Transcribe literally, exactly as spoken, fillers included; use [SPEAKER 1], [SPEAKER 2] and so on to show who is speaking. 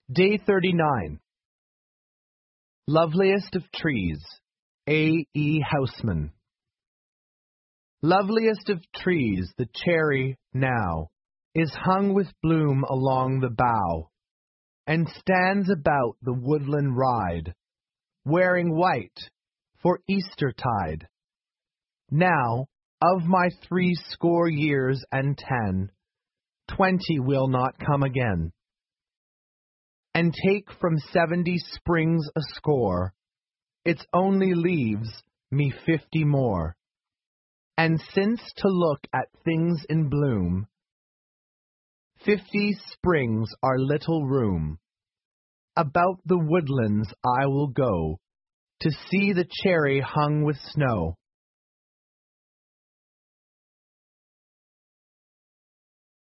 [SPEAKER 1] Day thirty-nine. Loveliest of Trees, A. E. Housman. Loveliest of trees, the cherry now is hung with bloom along the bough, and stands about the woodland ride, wearing white for Eastertide. Now, of my threescore years and ten, twenty will not come again, and take from seventy springs a score, its only leaves me fifty more. And since to look at things in bloom, fifty springs are little room, about the woodlands I will go, to see the cherry hung with snow.